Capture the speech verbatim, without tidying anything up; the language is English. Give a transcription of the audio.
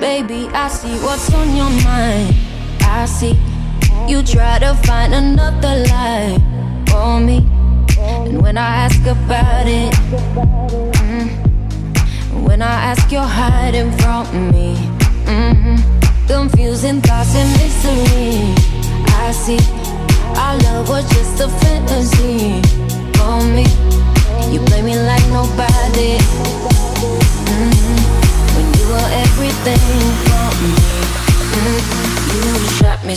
Baby, I see what's on your mind. I see you try to find another life for me. And when I ask about it, mm, when I ask, you're hiding from me. mm, Confusing thoughts and mystery. I see